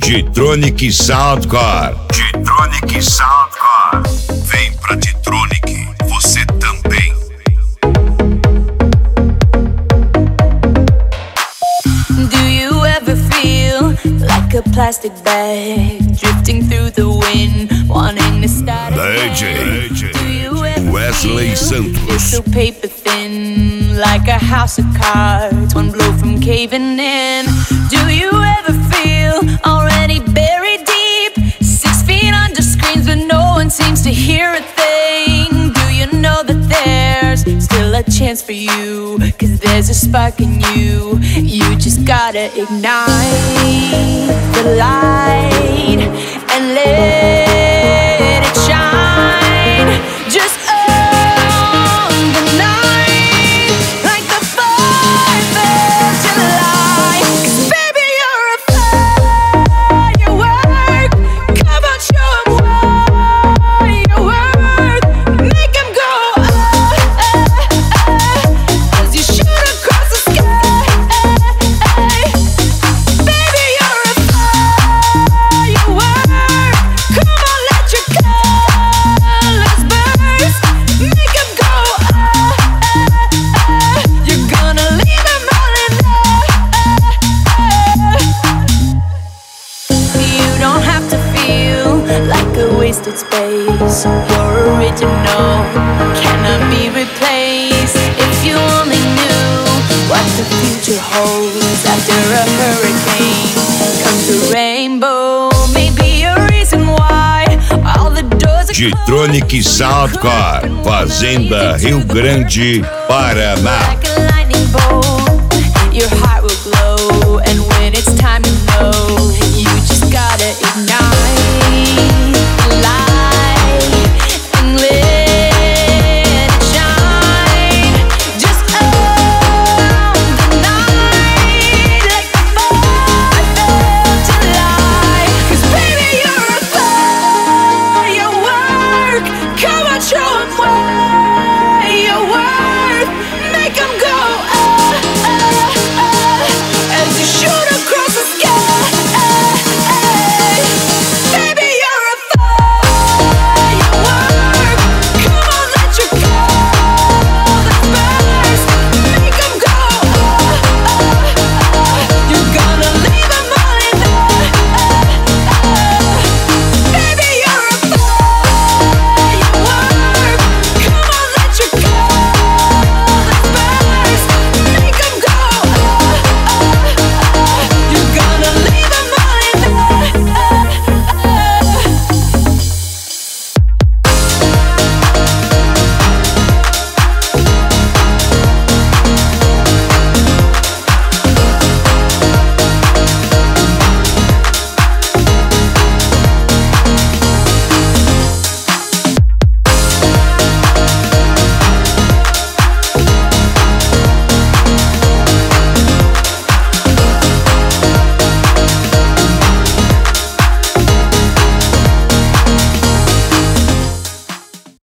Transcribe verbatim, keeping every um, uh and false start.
G-Tronic Soundcore. G-Tronic Soundcore. Vem pra G-Tronic, você também. Do you ever feel like a plastic bag drifting through the wind, wanting to start D J, Do you ever Wesley feel Santos. you're so paper thin, like a house of cards, one blow from caving in? Do you ever feel already buried deep, six feet under screens but no one seems to hear a thing? Do you know that there's still a chance for you, 'cause there's a spark in you, you just gotta ignite the light and let it shine. Just own the night like the fourth of July. 'Cause baby you're a firework. Come on, show 'em what you're worth. Make 'em go oh, oh, oh, as you shoot across the sky. Baby you're a firework. Come on, let your colors burst. Make 'em go oh, oh, oh. You're gonna leave 'em all in love. You don't have to feel like a wasted space. You're original, cannot be replaced. If you only knew what the future holds after a hurricane comes a rainbow. Maybe a reason why all the doors are G-Tronic Soundcore, Fazenda Rio Grande, Paraná. like a light